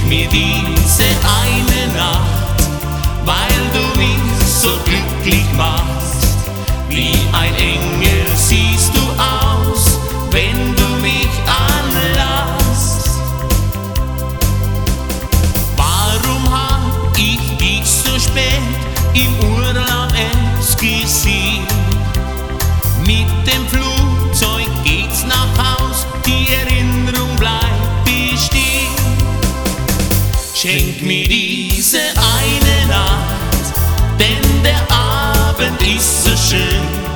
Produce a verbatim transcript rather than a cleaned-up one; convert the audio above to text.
mir diese eine Nacht, weil du mich so glücklich machst. Wie ein Engel siehst du aus, wenn du mich anlasst. Warum hab ich dich so spät im Urlaub erst gesehen? Mit dem Flugzeug geht's nach Haus, die Erinnerung bleibt bestehen. Schenk mir diese eine Nacht, denn der Abend ist so schön.